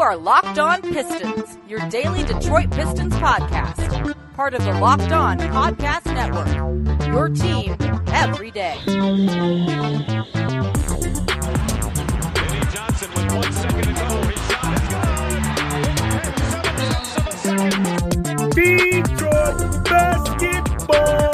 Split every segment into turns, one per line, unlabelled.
are Locked On Pistons, your daily Detroit Pistons podcast. Part of the Locked On Podcast Network, your team every day.
Eddie Johnson with 1 second to go. His shot is good.
Detroit basketball.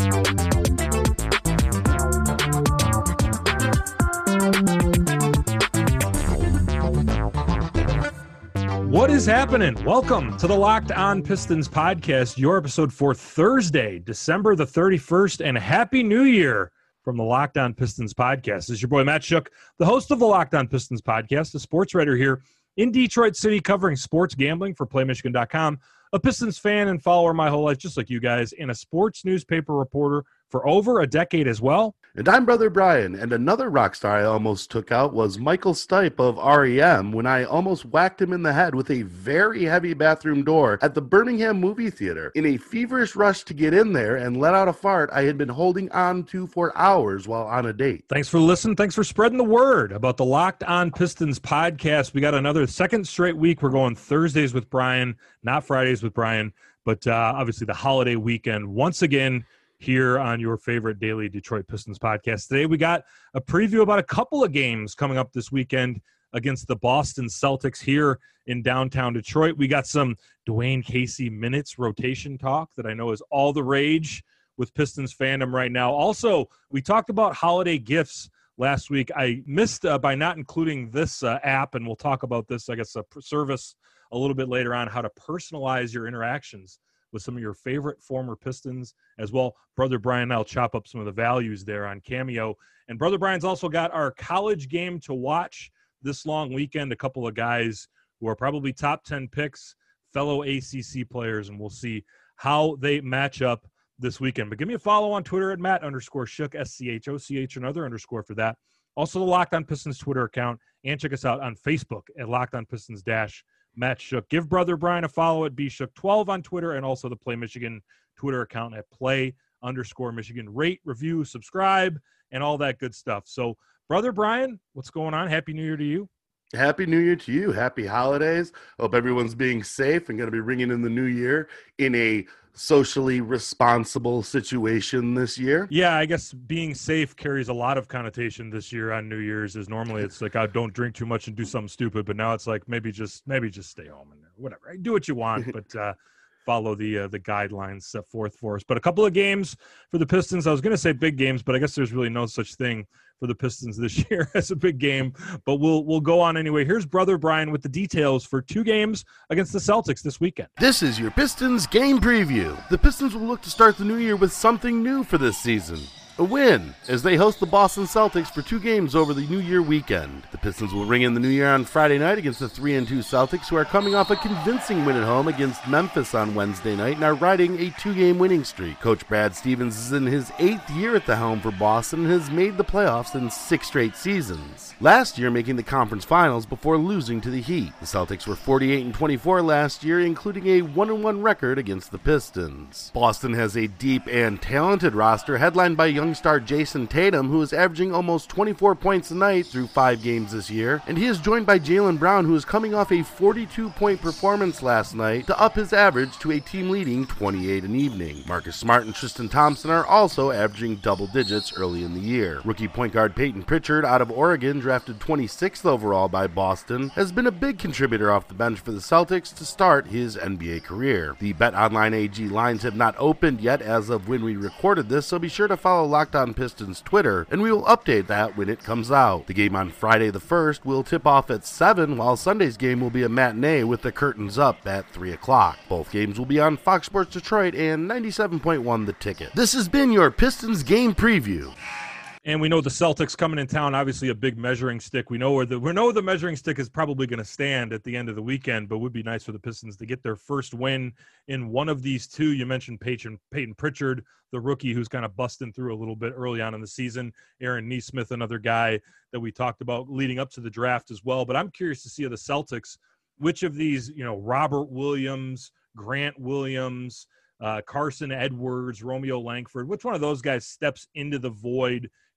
What is happening? Welcome to the Locked On Pistons podcast, your episode for Thursday, December the 31st, and Happy New Year from the Locked On Pistons podcast. This is your boy, Matt Shook, the host of the Locked On Pistons podcast, a sports writer here in Detroit City covering sports gambling for PlayMichigan.com, a Pistons fan and follower my whole life, just like you guys, and a sports newspaper reporter for over a decade as well.
And I'm Brother Brian, and another rock star I almost took out was Michael Stipe of REM when I almost whacked him in the head with a very heavy bathroom door at the Birmingham movie theater. In a feverish rush to get in there and let out a fart I had been holding on to for hours while on a date.
Thanks for listening. Thanks for spreading the word about the Locked On Pistons podcast. We got another second straight week. We're going Thursdays with Brian, not Fridays with Brian, but obviously the holiday weekend once again here on your favorite daily Detroit Pistons podcast. Today we got a preview about a couple of games coming up this weekend against the Boston Celtics here in downtown Detroit. We got some Dwayne Casey minutes rotation talk that I know is all the rage with Pistons fandom right now. Also, we talked about holiday gifts last week. I missed by not including this app, and we'll talk about this, I guess, a service a little bit later on, how to personalize your interactions with some of your favorite former Pistons as well. Brother Brian and I'll chop up some of the values there on Cameo. And Brother Brian's also got our college game to watch this long weekend, a couple of guys who are probably top 10 picks, fellow ACC players, and we'll see how they match up this weekend. But give me a follow on Twitter at Matt_Shook, SCHOCH, another underscore for that. Also the Locked On Pistons Twitter account, and check us out on Facebook at Locked On Pistons Matt Shook. Give Brother Brian a follow at BShook12 on Twitter, and also the Play Michigan Twitter account at Play_Michigan. Rate, review, subscribe, and all that good stuff. So, Brother Brian, what's going on? Happy New Year to you.
Happy New Year to you. Happy holidays. Hope everyone's being safe and going to be ringing in the new year in a socially responsible situation this year.
Yeah, I guess being safe carries a lot of connotation this year on New Year's. Is normally it's like, I don't drink too much and do something stupid, but now it's like maybe just stay home and whatever. Do what you want, but follow the guidelines set forth for us. But a couple of games for the Pistons. I was going to say big games, but I guess there's really no such thing for the Pistons this year as a big game. But we'll go on anyway. Here's Brother Brian with the details for two games against the Celtics this weekend.
This is your Pistons game preview. The Pistons will look to start the new year with something new for this season. A win, as they host the Boston Celtics for two games over the New Year weekend. The Pistons will ring in the New Year on Friday night against the 3-2 Celtics, who are coming off a convincing win at home against Memphis on Wednesday night and are riding a two-game winning streak. Coach Brad Stevens is in his 8th year at the helm for Boston and has made the playoffs in 6 straight seasons. Last year making the conference finals before losing to the Heat. The Celtics were 48-24 last year, including a 1-1 record against the Pistons. Boston has a deep and talented roster headlined by young star Jason Tatum, who is averaging almost 24 points a night through 5 games this year, and he is joined by Jaylen Brown, who is coming off a 42-point performance last night to up his average to a team-leading 28 an evening. Marcus Smart and Tristan Thompson are also averaging double digits early in the year. Rookie point guard Peyton Pritchard out of Oregon, drafted 26th overall by Boston, has been a big contributor off the bench for the Celtics to start his NBA career. The BetOnline AG lines have not opened yet as of when we recorded this, so be sure to follow Locked On Pistons Twitter, and we will update that when it comes out. The game on Friday the 1st will tip off at 7, while Sunday's game will be a matinee with the curtains up at 3 o'clock. Both games will be on Fox Sports Detroit and 97.1 The Ticket. This has been your Pistons game preview.
And we know the Celtics coming in town, obviously a big measuring stick. We know the measuring stick is probably going to stand at the end of the weekend, but it would be nice for the Pistons to get their first win in one of these two. You mentioned Peyton Pritchard, the rookie who's kind of busting through a little bit early on in the season. Aaron Nesmith, another guy that we talked about leading up to the draft as well. But I'm curious to see of the Celtics, which of these, Robert Williams, Grant Williams, Carson Edwards, Romeo Langford, which one of those guys steps into the void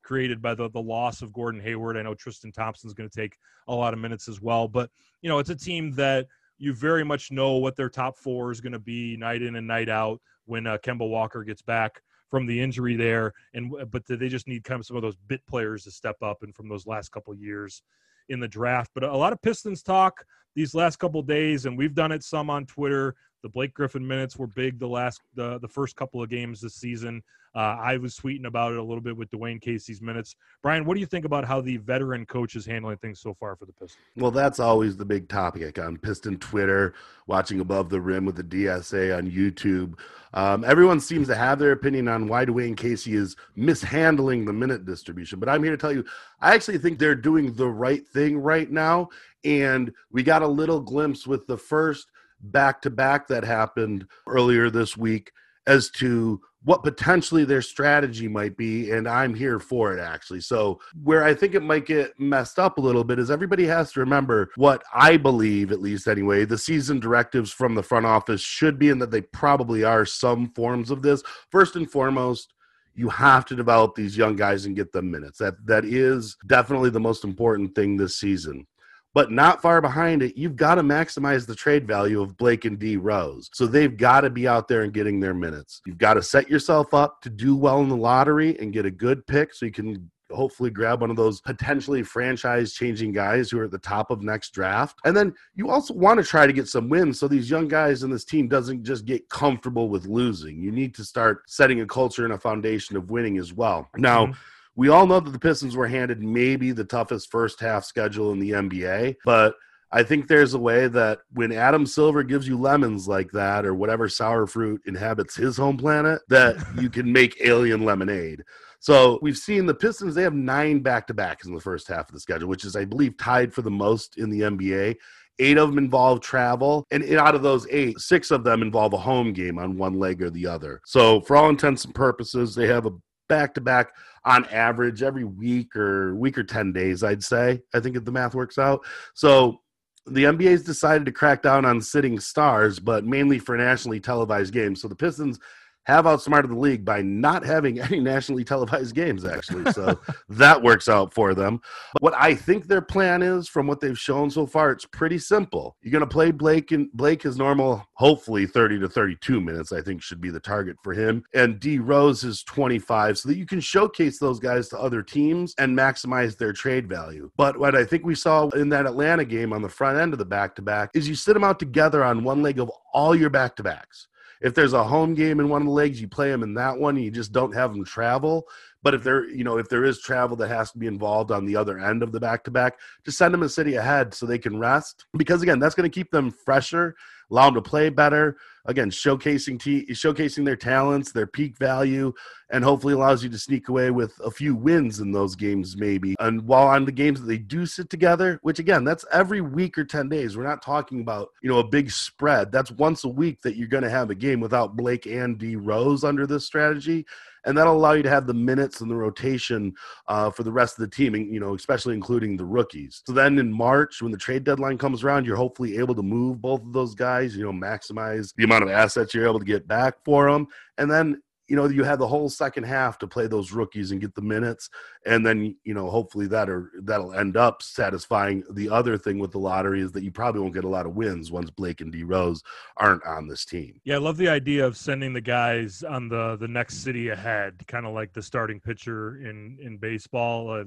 created by the loss of Gordon Hayward. I know Tristan Thompson's going to take a lot of minutes as well, but it's a team that you very much know what their top four is going to be night in and night out when Kemba Walker gets back from the injury there. But they just need kind of some of those bit players to step up and from those last couple of years in the draft. But a lot of Pistons talk these last couple of days, and we've done it some on Twitter. The Blake Griffin minutes were big the first couple of games this season. I was tweeting about it a little bit with Dwayne Casey's minutes. Brian, what do you think about how the veteran coach is handling things so far for the Pistons?
Well, that's always the big topic on Piston Twitter, watching Above the Rim with the DSA on YouTube. Everyone seems to have their opinion on why Dwayne Casey is mishandling the minute distribution. But I'm here to tell you, I actually think they're doing the right thing right now. And we got a little glimpse with the first back-to-back that happened earlier this week as to what potentially their strategy might be, and I'm here for it, actually. So where I think it might get messed up a little bit is everybody has to remember what I believe, at least anyway, the season directives from the front office should be, and that they probably are some forms of this. First and foremost, you have to develop these young guys and get them minutes. That is definitely the most important thing this season. But not far behind it, you've got to maximize the trade value of Blake and D Rose. So they've got to be out there and getting their minutes. You've got to set yourself up to do well in the lottery and get a good pick so you can hopefully grab one of those potentially franchise-changing guys who are at the top of next draft. And then you also want to try to get some wins so these young guys in this team doesn't just get comfortable with losing. You need to start setting a culture and a foundation of winning as well. Now, we all know that the Pistons were handed maybe the toughest first half schedule in the NBA, but I think there's a way that when Adam Silver gives you lemons like that, or whatever sour fruit inhabits his home planet, that you can make alien lemonade. So we've seen the Pistons, they have 9 back-to-backs in the first half of the schedule, which is, I believe, tied for the most in the NBA. 8 of them involve travel, and out of those 8, 6 of them involve a home game on one leg or the other. So for all intents and purposes, they have a back-to-back on average every week or 10 days, I'd say. I think if the math works out. So the NBA's decided to crack down on sitting stars, but mainly for nationally televised games. So the Pistons have outsmarted the league by not having any nationally televised games, actually. So that works out for them. But what I think their plan is, from what they've shown so far, it's pretty simple. You're going to play Blake, and Blake his normal, hopefully 30 to 32 minutes, I think should be the target for him. And D Rose is 25, so that you can showcase those guys to other teams and maximize their trade value. But what I think we saw in that Atlanta game on the front end of the back-to-back is you sit them out together on one leg of all your back-to-backs. If there's a home game in one of the legs, you play them in that one, and you just don't have them travel. But if there is travel that has to be involved on the other end of the back-to-back, just send them a city ahead so they can rest. Because, again, that's going to keep them fresher, allow them to play better, again, showcasing their talents, their peak value, and hopefully allows you to sneak away with a few wins in those games maybe. And while on the games that they do sit together, which, again, that's every week or 10 days. We're not talking about, a big spread. That's once a week that you're going to have a game without Blake and D Rose under this strategy. And that'll allow you to have the minutes and the rotation for the rest of the team, especially including the rookies. So then in March, when the trade deadline comes around, you're hopefully able to move both of those guys, maximize the amount of assets you're able to get back for them. And then, you have the whole second half to play those rookies and get the minutes. And then, hopefully that'll end up satisfying the other thing with the lottery is that you probably won't get a lot of wins once Blake and D Rose aren't on this team.
Yeah, I love the idea of sending the guys on the next city ahead, kind of like the starting pitcher in baseball.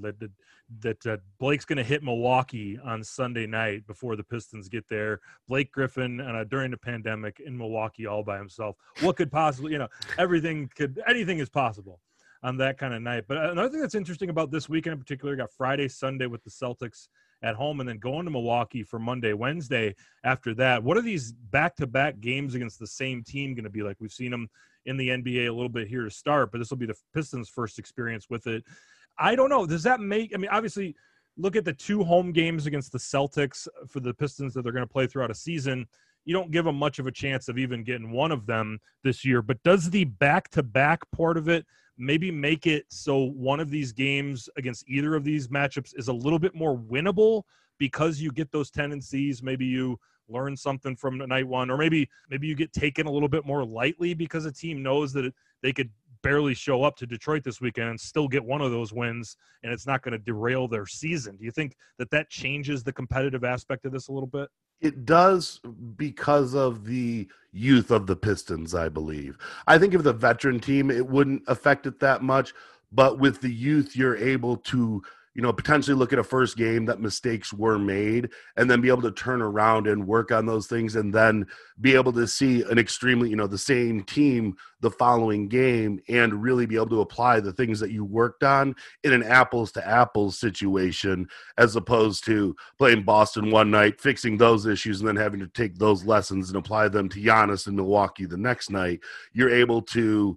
That Blake's going to hit Milwaukee on Sunday night before the Pistons get there. Blake Griffin during the pandemic in Milwaukee all by himself. What could possibly, anything is possible on that kind of night. But another thing that's interesting about this weekend in particular, got Friday, Sunday with the Celtics at home, and then going to Milwaukee for Monday, Wednesday after that. What are these back-to-back games against the same team going to be like? We've seen them in the NBA a little bit here to start, but this will be the Pistons' first experience with it. I don't know. Does that obviously, look at the 2 home games against the Celtics for the Pistons that they're going to play throughout a season. You don't give them much of a chance of even getting one of them this year. But does the back-to-back part of it maybe make it so one of these games against either of these matchups is a little bit more winnable because you get those tendencies? Maybe you learn something from night one, or maybe you get taken a little bit more lightly because a team knows that they could barely show up to Detroit this weekend and still get one of those wins, and it's not going to derail their season. Do you think that changes the competitive aspect of this a little bit?
It does, because of the youth of the Pistons, I believe. I think if the veteran team, it wouldn't affect it that much, but with the youth, you're able to, potentially look at a first game that mistakes were made and then be able to turn around and work on those things, and then be able to see an extremely, the same team the following game and really be able to apply the things that you worked on in an apples to apples situation, as opposed to playing Boston one night, fixing those issues, and then having to take those lessons and apply them to Giannis in Milwaukee the next night. You're able to,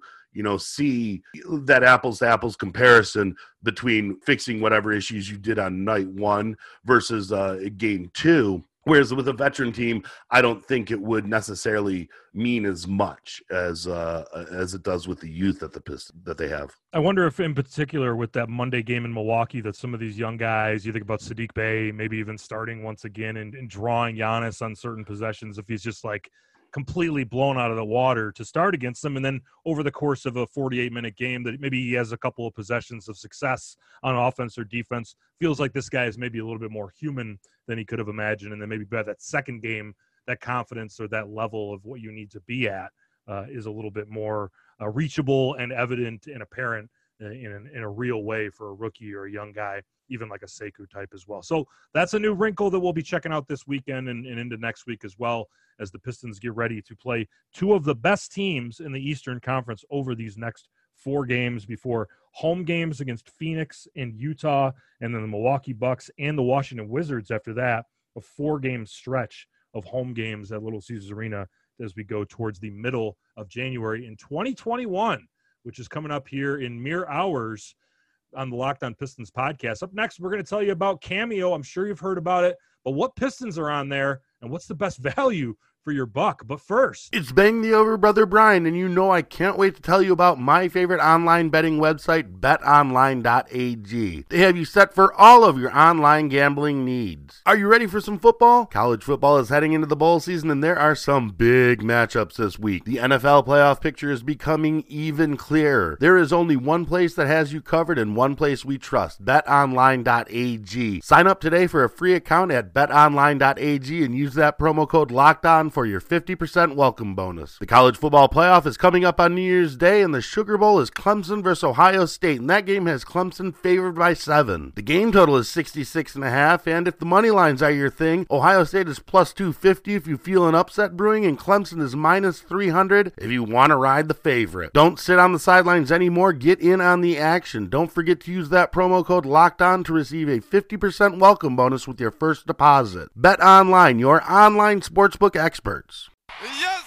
see that apples to apples comparison between fixing whatever issues you did on night one versus game two. Whereas with a veteran team, I don't think it would necessarily mean as much as it does with the youth that they have.
I wonder if, in particular, with that Monday game in Milwaukee, that some of these young guys, you think about Saddiq Bey, maybe even starting once again and drawing Giannis on certain possessions, if he's just like completely blown out of the water to start against them, and then over the course of a 48-minute game that maybe he has a couple of possessions of success on offense or defense, feels like this guy is maybe a little bit more human than he could have imagined, and then maybe by that second game, that confidence or that level of what you need to be at is a little bit more reachable and evident and apparent in a real way for a rookie or a young guy, even like a Sekou type as well. So that's a new wrinkle that we'll be checking out this weekend and into next week as well, as the Pistons get ready to play two of the best teams in the Eastern Conference over these next 4 games before home games against Phoenix and Utah, and then the Milwaukee Bucks and the Washington Wizards after that, a 4-game stretch of home games at Little Caesars Arena as we go towards the middle of January in 2021, which is coming up here in mere hours on the Locked On Pistons podcast. Up next, we're going to tell you about Cameo. I'm sure you've heard about it, but what Pistons are on there and what's the best value for your buck? But first,
it's Bang the Over Brother Brian, and I can't wait to tell you about my favorite online betting website, betonline.ag. They have you set for all of your online gambling needs. Are you ready for some football? College football is heading into the bowl season, and there are some big matchups this week. The NFL playoff picture is becoming even clearer. There is only one place that has you covered and one place we trust, betonline.ag. Sign up today for a free account at betonline.ag and use that promo code LOCKEDON for your 50% welcome bonus. The college football playoff is coming up on New Year's Day, and the Sugar Bowl is Clemson versus Ohio State, and that game has Clemson favored by 7. The game total is 66.5, and if the money lines are your thing, Ohio State is plus 250 if you feel an upset brewing, and Clemson is minus 300 if you want to ride the favorite. Don't sit on the sidelines anymore. Get in on the action. Don't forget to use that promo code LOCKEDON to receive a 50% welcome bonus with your first deposit. Bet Online, your online sportsbook experts.
Yes,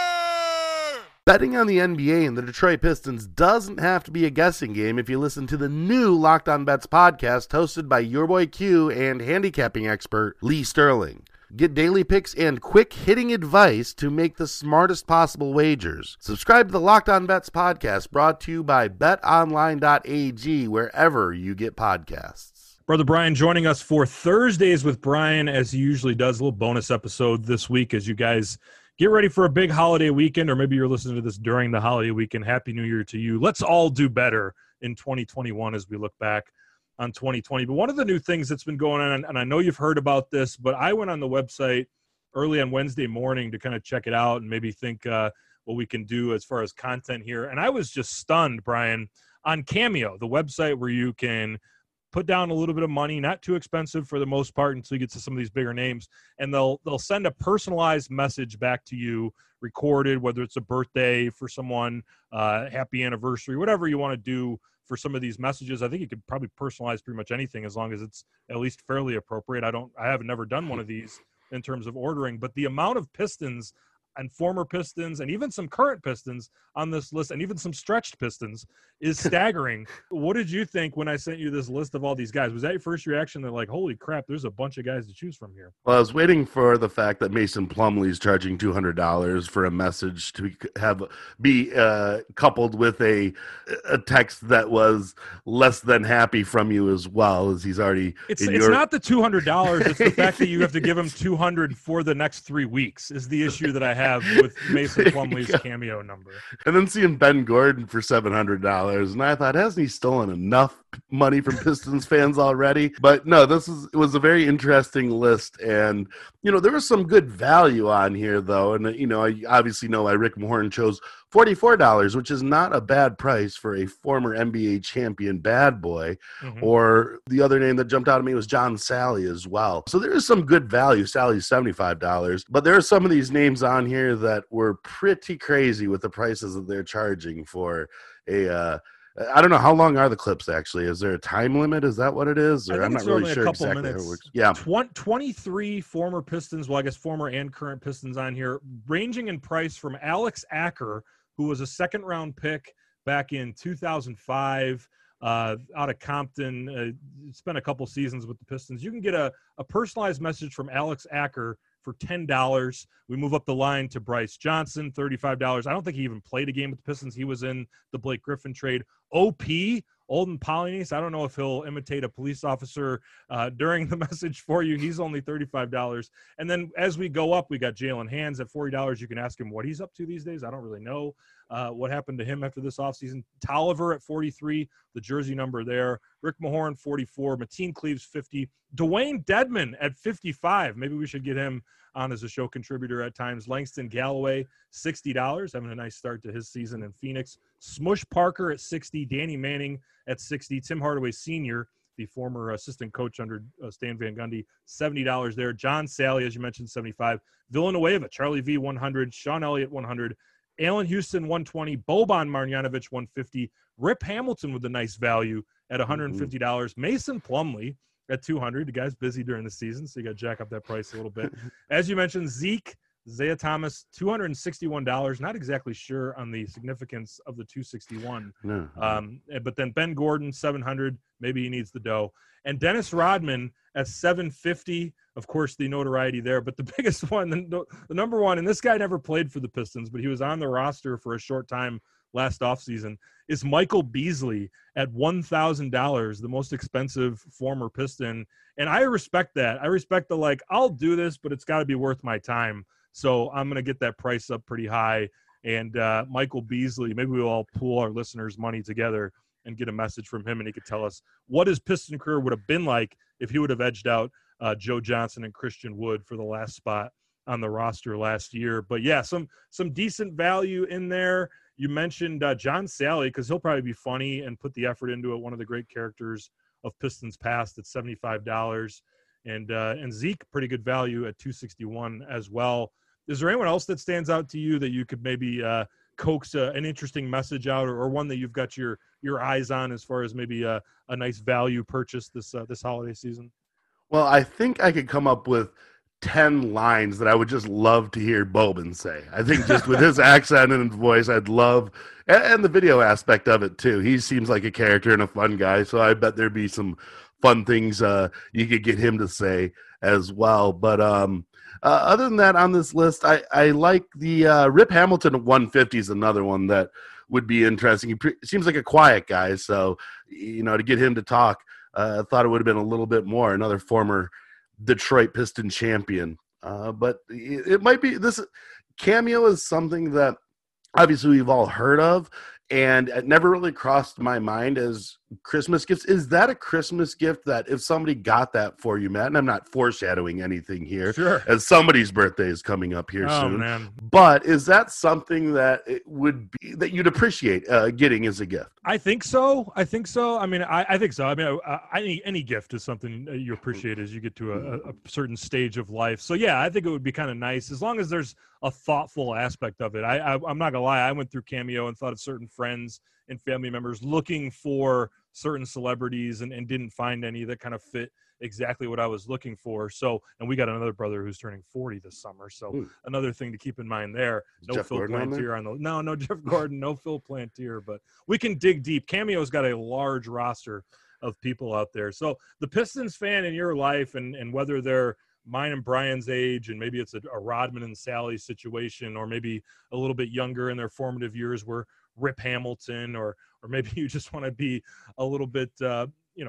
sir!
Betting on the NBA and the Detroit Pistons doesn't have to be a guessing game if you listen to the new Locked On Bets podcast hosted by your boy Q and handicapping expert Lee Sterling. Get daily picks and quick-hitting advice to make the smartest possible wagers. Subscribe to the Locked On Bets podcast, brought to you by betonline.ag, wherever you get podcasts.
Brother Brian joining us for Thursdays with Brian, as he usually does. A little bonus episode this week as you guys get ready for a big holiday weekend, or maybe you're listening to this during the holiday weekend. Happy New Year to you. Let's all do better in 2021 as we look back on 2020. But one of the new things that's been going on, and I know you've heard about this, but I went on the website early on Wednesday morning to kind of check it out and maybe think what we can do as far as content here. And I was just stunned, Brian, on Cameo, the website where you can put down a little bit of money, not too expensive for the most part until you get to some of these bigger names, and they'll send a personalized message back to you, recorded, whether it's a birthday for someone, happy anniversary, whatever you want to do for some of these messages. I think you could probably personalize pretty much anything as long as it's at least fairly appropriate. I have never done one of these in terms of ordering, but the amount of Pistons and former Pistons and even some current Pistons on this list, and even some stretched Pistons, is staggering. What did you think when I sent you this list of all these guys? Was that your first reaction? They're like, holy crap, there's a bunch of guys to choose from here.
Well, I was waiting for the fact that Mason Plumlee is charging $200 for a message to be coupled with a text that was less than happy from you as well, as he's already.
It's not the $200. It's the fact that you have to give him $200 for the next 3 weeks is the issue that I have have with Mason Plumlee's cameo number.
And then seeing Ben Gordon for $700, and I thought, hasn't he stolen enough money from Pistons fans already? But no, it was a very interesting list, and there was some good value on here though, and I obviously know why Rick Mahorn chose $44, which is not a bad price for a former NBA champion bad boy.
Mm-hmm.
Or the other name that jumped out at me was John Sally as well. So there is some good value. Sally's $75, but there are some of these names on here that were pretty crazy with the prices that they're charging for a I don't know, how long are the clips actually? Is there a time limit? Is that what it is? Or I'm not really sure exactly how it works. Yeah.
23 former Pistons, well, I guess former and current Pistons on here, ranging in price from Alex Acker, who was a second-round pick back in 2005, out of Compton, spent a couple seasons with the Pistons. You can get a personalized message from Alex Acker for $10. We move up the line to Bryce Johnson, $35. I don't think he even played a game with the Pistons. He was in the Blake Griffin trade. OP, Olden Polynice, I don't know if he'll imitate a police officer during the message for you. He's only $35. And then as we go up, we got Jalen Hands at $40. You can ask him what he's up to these days. I don't really know what happened to him after this offseason. Tolliver at 43, the jersey number there. Rick Mahorn, 44. Mateen Cleaves, 50. Dwayne Dedman at 55. Maybe we should get him on as a show contributor at times. Langston Galloway, $60, having a nice start to his season in Phoenix. Smush Parker at 60. Danny Manning at 60. Tim Hardaway Sr., the former assistant coach under Stan Van Gundy, $70 there. John Sally, as you mentioned, 75. Villanueva, Charlie V, 100. Sean Elliott, 100. Allen Houston, 120. Boban Marjanovic, 150. Rip Hamilton with a nice value at $150. Mason Plumlee at $200. The guy's busy during the season, so you got to jack up that price a little bit. As you mentioned, Zeke, Zaya Thomas, $261. Not exactly sure on the significance of the 261.
No.
But then Ben Gordon, $700. Maybe he needs the dough. And Dennis Rodman at $750. Of course, the notoriety there. But the biggest one, the number one, and this guy never played for the Pistons, but he was on the roster for a short time last offseason, is Michael Beasley at $1,000, the most expensive former Piston. And I respect that. I respect I'll do this, but it's got to be worth my time. So I'm going to get that price up pretty high. And Michael Beasley, maybe we'll all pool our listeners' money together and get a message from him, and he could tell us what his Piston career would have been like if he would have edged out Joe Johnson and Christian Wood for the last spot on the roster last year. But, yeah, some decent value in there. You mentioned John Sally, because he'll probably be funny and put the effort into it, one of the great characters of Pistons past at $75. And Zeke, pretty good value at $261 as well. Is there anyone else that stands out to you that you could maybe coax an interesting message out, or one that you've got your eyes on as far as maybe a nice value purchase this holiday season?
Well, I think I could come up with 10 lines that I would just love to hear Boban say. I think just with his accent and his voice, I'd love, and the video aspect of it too. He seems like a character and a fun guy, so I bet there'd be some fun things you could get him to say as well. But other than that, on this list, I like the Rip Hamilton at 150 is another one that would be interesting. He seems like a quiet guy, so to get him to talk, I thought it would have been a little bit more. Another former Detroit Piston champion. But it might be, this cameo is something that obviously we've all heard of, and it never really crossed my mind as Christmas gifts. Is that a Christmas gift that if somebody got that for you, Matt, and I'm not foreshadowing anything here,
sure, as
somebody's birthday is coming up here soon,
man.
But is that something that it would be that you'd appreciate getting as a gift?
I think so. I think so. I mean, I think so. I mean, any gift is something you appreciate as you get to a certain stage of life. So yeah, I think it would be kind of nice as long as there's a thoughtful aspect of it. I'm not gonna lie. I went through Cameo and thought of certain friends and family members looking for certain celebrities and didn't find any that kind of fit exactly what I was looking for. So, and we got another brother who's turning 40 this summer. So another thing to keep in mind there. No
Jeff
Phil
Gordon
Plantier on the no Jeff Gordon, no Phil Plantier, but we can dig deep. Cameo's got a large roster of people out there. So the Pistons fan in your life, and whether they're mine and Brian's age, and maybe it's a Rodman and Sally situation, or maybe a little bit younger in their formative years where Rip Hamilton, or maybe you just want to be a little bit,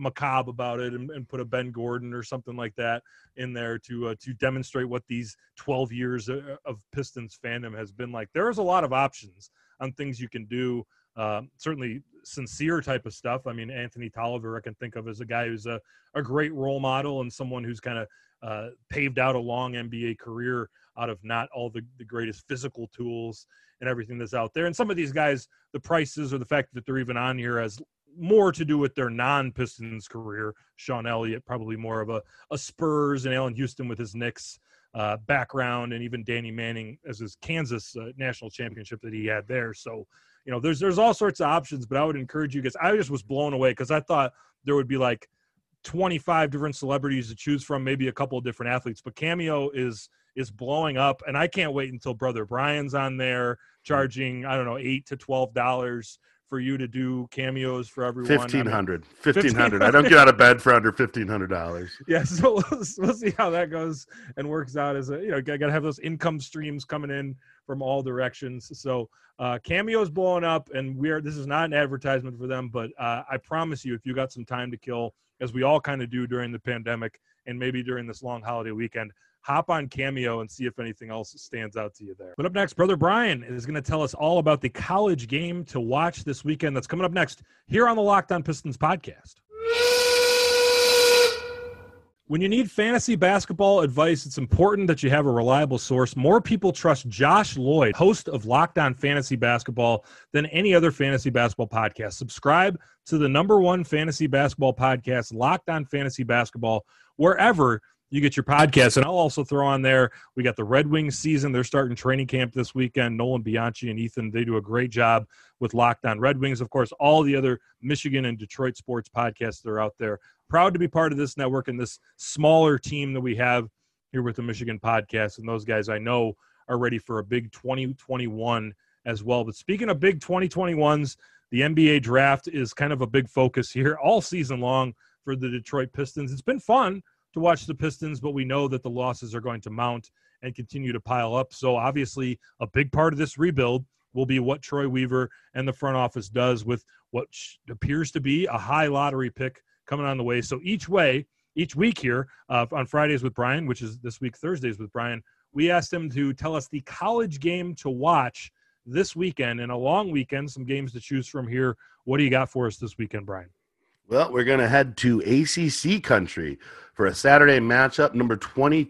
macabre about it and put a Ben Gordon or something like that in there to demonstrate what these 12 years of Pistons fandom has been like. There's a lot of options on things you can do. Certainly sincere type of stuff. I mean, Anthony Tolliver I can think of as a guy who's a great role model and someone who's kind of paved out a long NBA career out of not all the greatest physical tools and everything that's out there. And some of these guys, the prices or the fact that they're even on here has more to do with their non-Pistons career. Sean Elliott, probably more of a Spurs, and Allen Houston with his Knicks background, and even Danny Manning as his Kansas national championship that he had there. So, there's all sorts of options, but I would encourage you guys. I just was blown away because I thought there would be like 25 different celebrities to choose from, maybe a couple of different athletes, but Cameo is blowing up, and I can't wait until Brother Brian's on there charging, I don't know, $8 to $12 for you to do cameos for everyone.
$1,500. I don't get out of bed for under $1,500.
Yeah, so we'll see how that goes and works out. As got to have those income streams coming in from all directions. So Cameo's blowing up, and this is not an advertisement for them, but I promise you, if you got some time to kill, as we all kind of do during the pandemic and maybe during this long holiday weekend, hop on Cameo and see if anything else stands out to you there. But up next, Brother Brian is going to tell us all about the college game to watch this weekend. That's coming up next here on the Locked On Pistons podcast. When you need fantasy basketball advice, it's important that you have a reliable source. More people trust Josh Lloyd, host of Locked On Fantasy Basketball, than any other fantasy basketball podcast. Subscribe to the #1 fantasy basketball podcast, Locked On Fantasy Basketball, wherever you get your podcasts. And I'll also throw on there, we got the Red Wings season. They're starting training camp this weekend. Nolan Bianchi and Ethan, they do a great job with Locked On Red Wings. Of course, all the other Michigan and Detroit sports podcasts that are out there. Proud to be part of this network and this smaller team that we have here with the Michigan podcast. And those guys I know are ready for a big 2021 as well. But speaking of big 2021s, the NBA draft is kind of a big focus here all season long for the Detroit Pistons. It's been fun to watch the Pistons, but we know that the losses are going to mount and continue to pile up. So obviously a big part of this rebuild will be what Troy Weaver and the front office does with what appears to be a high lottery pick coming on the way. So each week here on Fridays with Brian, which is this week Thursdays with Brian, we asked him to tell us the college game to watch this weekend, and a long weekend, some games to choose from here. What do you got for us this weekend, Brian?
Well, we're going to head to ACC country for a Saturday matchup. Number 20,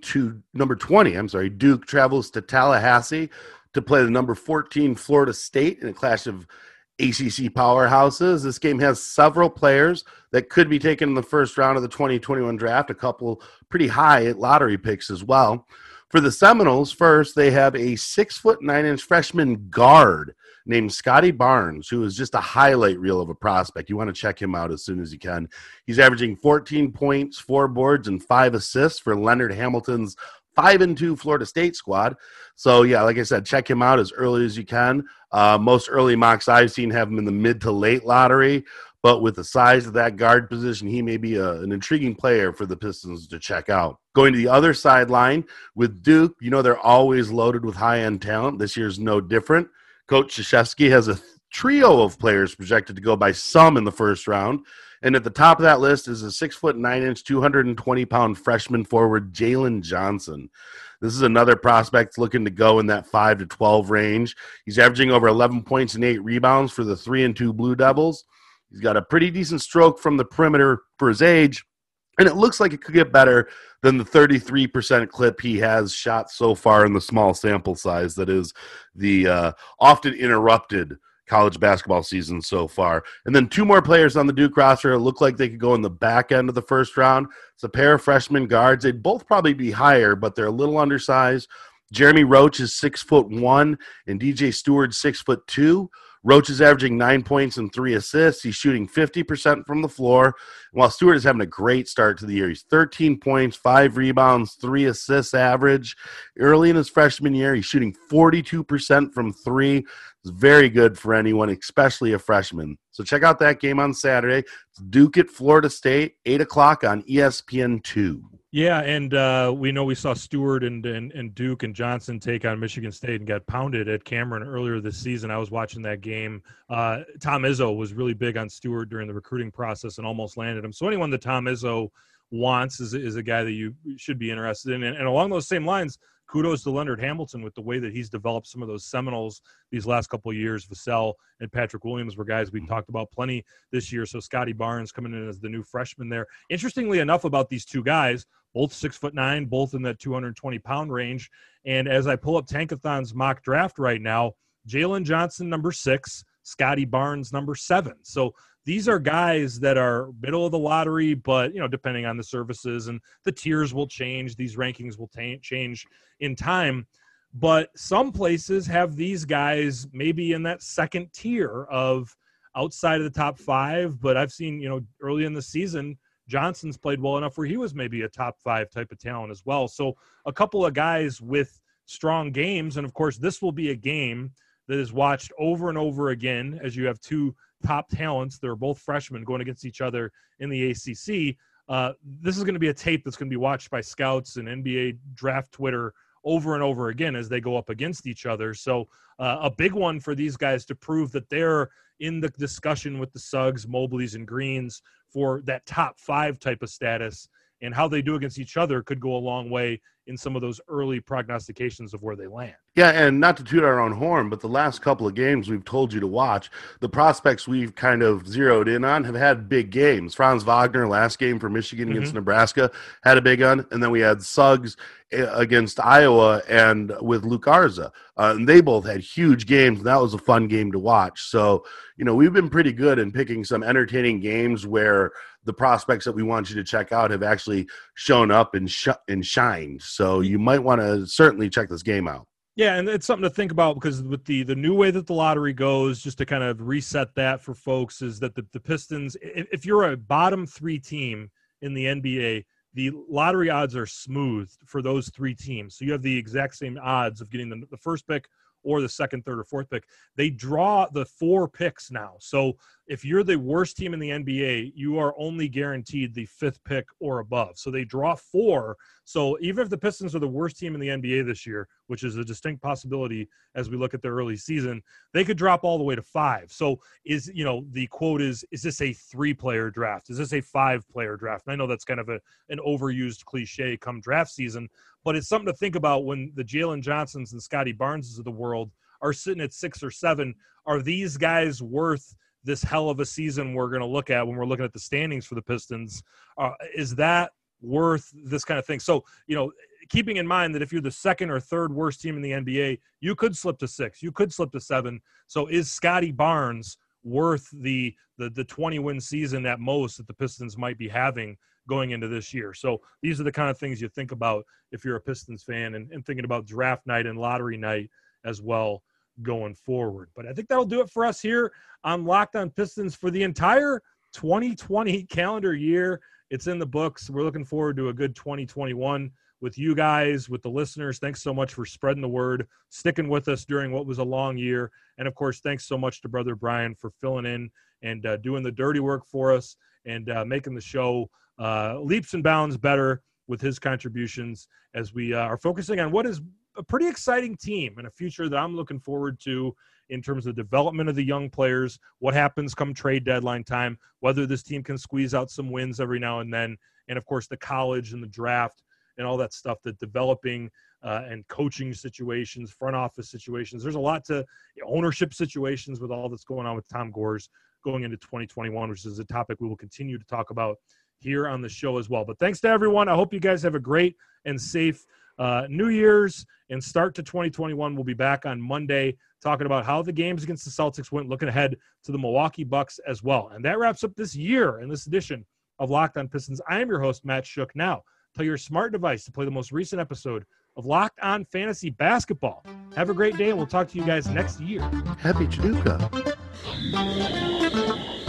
Duke travels to Tallahassee to play the number 14 Florida State in a clash of ACC powerhouses. This game has several players that could be taken in the first round of the 2021 draft, a couple pretty high lottery picks as well. For the Seminoles, first, they have a 6'9" freshman guard named Scotty Barnes, who is just a highlight reel of a prospect. You want to check him out as soon as you can. He's averaging 14 points, 4 boards, and 5 assists for Leonard Hamilton's 5-2 Florida State squad. So, yeah, like I said, check him out as early as you can. Most early mocks I've seen have him in the mid to late lottery, but with the size of that guard position, he may be an intriguing player for the Pistons to check out. Going to the other sideline with Duke, they're always loaded with high-end talent. This year's no different. Coach Krzyzewski has a trio of players projected to go by some in the first round. And at the top of that list is a 6'9", 220-pound freshman forward, Jalen Johnson. This is another prospect looking to go in that 5 to 12 range. He's averaging over 11 points and 8 rebounds for the 3-2 Blue Devils. He's got a pretty decent stroke from the perimeter for his age, and it looks like it could get better than the 33% clip he has shot so far in the small sample size that is the often interrupted college basketball season so far. And then 2 more players on the Duke roster look like they could go in the back end of the first round. It's a pair of freshman guards. They'd both probably be higher, but they're a little undersized. Jeremy Roach is 6'1", and DJ Stewart 6'2". Roach is averaging 9 points and 3 assists. He's shooting 50% from the floor. While Stewart is having a great start to the year. He's 13 points, 5 rebounds, 3 assists average. Early in his freshman year, he's shooting 42% from 3. It's very good for anyone, especially a freshman. So check out that game on Saturday. It's Duke at Florida State, 8 o'clock on ESPN2.
Yeah, and we know we saw Stewart and Duke and Johnson take on Michigan State and got pounded at Cameron earlier this season. I was watching that game. Tom Izzo was really big on Stewart during the recruiting process and almost landed him. So anyone that Tom Izzo wants is a guy that you should be interested in. And along those same lines, kudos to Leonard Hamilton with the way that he's developed some of those Seminoles these last couple of years. Vassell and Patrick Williams were guys we talked about plenty this year. So Scotty Barnes coming in as the new freshman there. Interestingly enough about these two guys, both 6'9", both in that 220-pound range. And as I pull up Tankathon's mock draft right now, Jalen Johnson, number 6, Scotty Barnes, number 7. So these are guys that are middle of the lottery, but, depending on the services and the tiers will change. These rankings will change in time. But some places have these guys maybe in that second tier of outside of the top 5. But I've seen, early in the season, Johnson's played well enough where he was maybe a top 5 type of talent as well. So a couple of guys with strong games. And, of course, this will be a game that is watched over and over again as you have two top talents. They're both freshmen going against each other in the ACC. This is going to be a tape that's going to be watched by scouts and NBA draft Twitter over and over again as they go up against each other. So a big one for these guys to prove that they're in the discussion with the Suggs, Mobleys, and Greens for that top 5 type of status, and how they do against each other could go a long way in some of those early prognostications of where they land.
Yeah, and not to toot our own horn, but the last couple of games we've told you to watch, the prospects we've kind of zeroed in on have had big games. Franz Wagner, last game for Michigan against Nebraska, had a big one. And then we had Suggs against Iowa and with Luke Arza. And they both had huge games, and that was a fun game to watch. So, we've been pretty good in picking some entertaining games where the prospects that we want you to check out have actually shown up and shined. So you might want to certainly check this game out.
Yeah, and it's something to think about because with the new way that the lottery goes, just to kind of reset that for folks, is that the Pistons, if you're a bottom 3 team in the NBA, the lottery odds are smoothed for those 3 teams. So you have the exact same odds of getting the first pick or the second, third, or fourth pick. They draw the 4 picks now. So if you're the worst team in the NBA, you are only guaranteed the 5th pick or above. So they draw 4. So even if the Pistons are the worst team in the NBA this year, which is a distinct possibility as we look at their early season, they could drop all the way to 5. So the quote is this a 3-player draft? Is this a 5-player draft? And I know that's kind of an overused cliche come draft season, but it's something to think about when the Jalen Johnsons and Scotty Barneses of the world are sitting at 6 or 7. Are these guys worth this hell of a season we're going to look at when we're looking at the standings for the Pistons? Is that worth this kind of thing? So, keeping in mind that if you're the second or third worst team in the NBA, you could slip to 6, you could slip to 7. So is Scotty Barnes worth the 20-win season at most that the Pistons might be having going into this year? So these are the kind of things you think about if you're a Pistons fan and thinking about draft night and lottery night as well going forward. But I think that'll do it for us here on Locked On Pistons for the entire 2020 calendar year. It's in the books. We're looking forward to a good 2021 with you guys, with the listeners. Thanks so much for spreading the word, sticking with us during what was a long year. And, of course, thanks so much to Brother Brian for filling in and doing the dirty work for us and making the show leaps and bounds better with his contributions as we are focusing on what is a pretty exciting team and a future that I'm looking forward to in terms of development of the young players, what happens come trade deadline time, whether this team can squeeze out some wins every now and then, and, of course, the college and the draft and all that stuff, that developing and coaching situations, front office situations. There's a lot to ownership situations with all that's going on with Tom Gores going into 2021, which is a topic we will continue to talk about here on the show as well. But thanks to everyone. I hope you guys have a great and safe New Year's and start to 2021. We'll be back on Monday talking about how the games against the Celtics went, looking ahead to the Milwaukee Bucks as well. And that wraps up this year and this edition of Locked On Pistons. I am your host, Matt Shook. Now, tell your smart device to play the most recent episode of Locked On Fantasy Basketball. Have a great day, and we'll talk to you guys next year.
Happy Chanukah.